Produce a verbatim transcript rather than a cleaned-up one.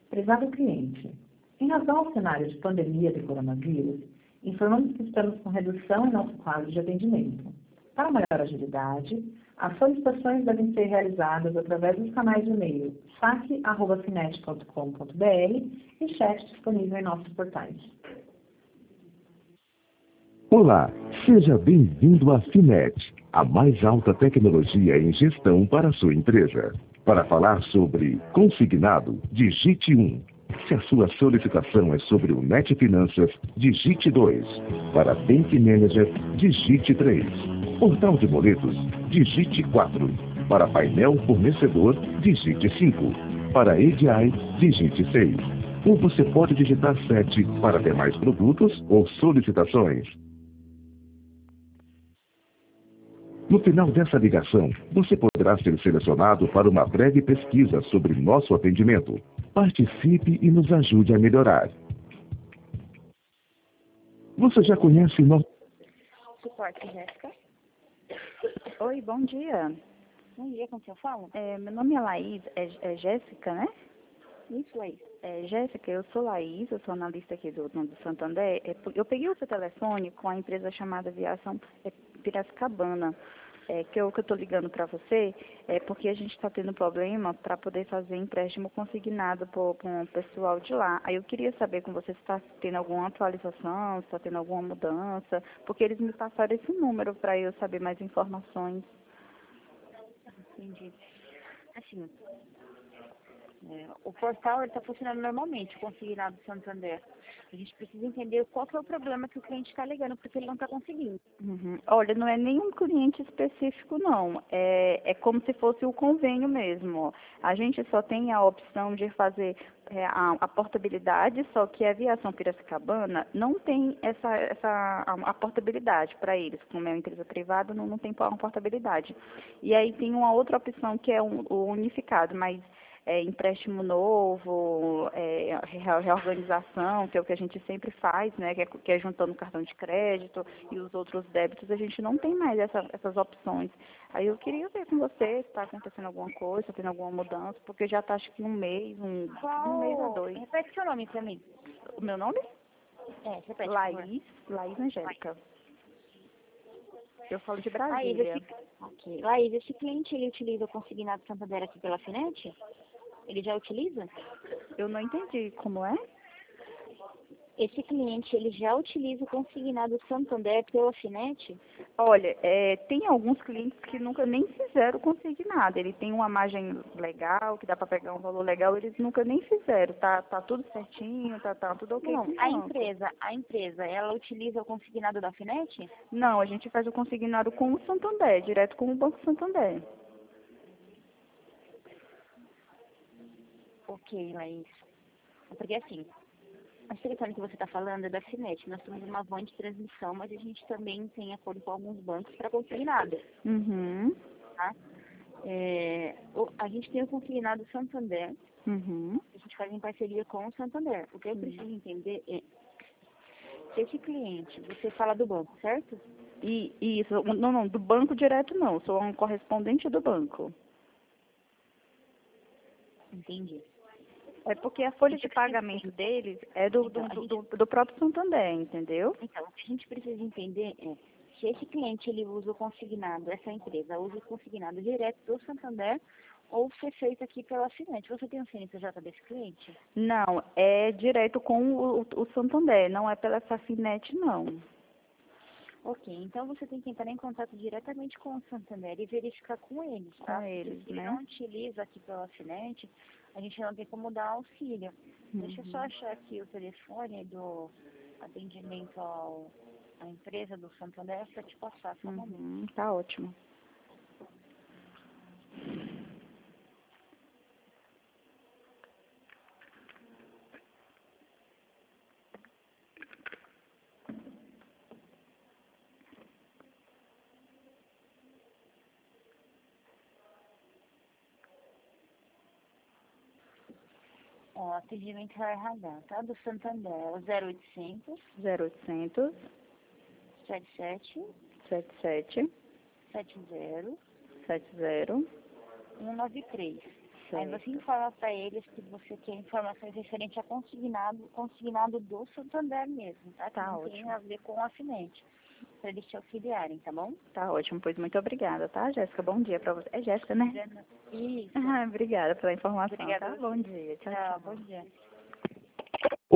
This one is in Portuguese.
Prezado cliente, em razão ao cenário de pandemia de coronavírus, informamos que estamos com redução em nosso quadro de atendimento. Para maior agilidade, as solicitações devem ser realizadas através dos canais de e-mail saque arroba finet ponto com ponto br e chat disponível em nossos portais. Olá, seja bem-vindo à Finet, a mais alta tecnologia em gestão para a sua empresa. Para falar sobre consignado, digite um. Se a sua solicitação é sobre o Net Finanças, digite dois. Para Bank Manager, digite três. Portal de boletos, digite quatro. Para painel fornecedor, digite cinco. Para A D I, digite seis. Ou você pode digitar sete para ter mais produtos ou solicitações. No final dessa ligação, você poderá ser selecionado para uma breve pesquisa sobre nosso atendimento. Participe e nos ajude a melhorar. Você já conhece nosso... Suporte, Jéssica. Oi, bom dia. Bom dia, com quem eu falo? É, meu nome é Laís, é, é Jéssica, né? Isso, Laís. É, Jéssica, eu sou Laís, eu sou analista aqui do, do Santander. É, eu peguei o seu telefone com a empresa chamada Aviação Piracicabana. É, que eu que eu estou ligando para você é porque a gente está tendo problema para poder fazer empréstimo consignado com o pessoal de lá. Aí eu queria saber com você se está tendo alguma atualização, se está tendo alguma mudança, porque eles me passaram esse número para eu saber mais informações. Entendi. Assim, é, o portal está funcionando normalmente, o consignado do Santander. A gente precisa entender qual que é o problema que o cliente está alegando, porque ele não está conseguindo. Uhum. Olha, não é nenhum cliente específico, não. É, é como se fosse o convênio mesmo. A gente só tem a opção de fazer é, a, a portabilidade, só que a Aviação Piracicabana não tem essa, essa a, a portabilidade para eles. Como é uma empresa privada, não, não tem uma portabilidade. E aí tem uma outra opção que é um, o unificado, mas... É, empréstimo novo, é, reorganização, que é o que a gente sempre faz, né, que é, que é juntando cartão de crédito e os outros débitos, a gente não tem mais essa, essas opções. Aí eu queria ver com você se está acontecendo alguma coisa, se está tendo alguma mudança, porque já está acho que um mês, um, Qual... um mês a dois. Repete seu nome para mim. O meu nome? É, repete, Laís, Laís Angélica. Eu falo de Laís, Brasília. esse... Okay. Laís, esse cliente, ele utiliza o consignado Santander aqui pela Finet? Ele já utiliza? Eu não entendi como é. Esse cliente, ele já utiliza o consignado Santander pela Finet? Olha, é, tem alguns clientes que nunca nem fizeram consignado. Ele tem uma margem legal, que dá para pegar um valor legal, eles nunca nem fizeram. Tá, tá tudo certinho, tá, tá tudo ok. Não, a empresa, a empresa, ela utiliza o consignado da Finet? Não, a gente faz o consignado com o Santander, direto com o Banco Santander. Ok, Laís. Porque assim, a telefone que você está falando é da Finet. Nós temos uma van de transmissão, mas a gente também tem acordo com alguns bancos para consignado. Uhum. Tá? É, o, a gente tem o consignado Santander. Uhum. A gente faz em parceria com o Santander. O que eu preciso entender é, se esse cliente, você fala do banco, certo? E, isso, não, não, do banco direto não, sou um correspondente do banco. Entendi. É porque a folha de pagamento deles é do, do, do, do próprio Santander, entendeu? Então, o que a gente precisa entender é se esse cliente ele usa o consignado, essa empresa usa o consignado direto do Santander ou se é feito aqui pela Finet. Você tem o C N P J desse cliente? Não, é direto com o, o Santander, não é pela Finet, não. Ok, então você tem que entrar em contato diretamente com o Santander e verificar com eles, tá? Com eles, Porque se né? ele não utiliza aqui pela Finet, a gente não tem como dar auxílio. Uhum. Deixa eu só achar aqui o telefone do atendimento ao, à empresa do Santander para te passar, só um uhum, momento. Tá ótimo. Ó, atendimento ao R H, tá? Do Santander, é o zero oitocentos, zero oitocentos, setenta e sete, setenta e sete, setenta, setenta, cento e noventa e três. Aí você informa para eles que você quer informações referentes a consignado, consignado do Santander mesmo, tá? Tá, que não ótimo. tem a ver com o afinante, para eles te auxiliarem, tá bom? Tá ótimo, pois muito obrigada, tá, Jéssica? Bom dia para você. É Jéssica, né? Isso. Ah, obrigada pela informação, Obrigada. tá? Bom dia. Tchau, Tchau, tchau. bom dia.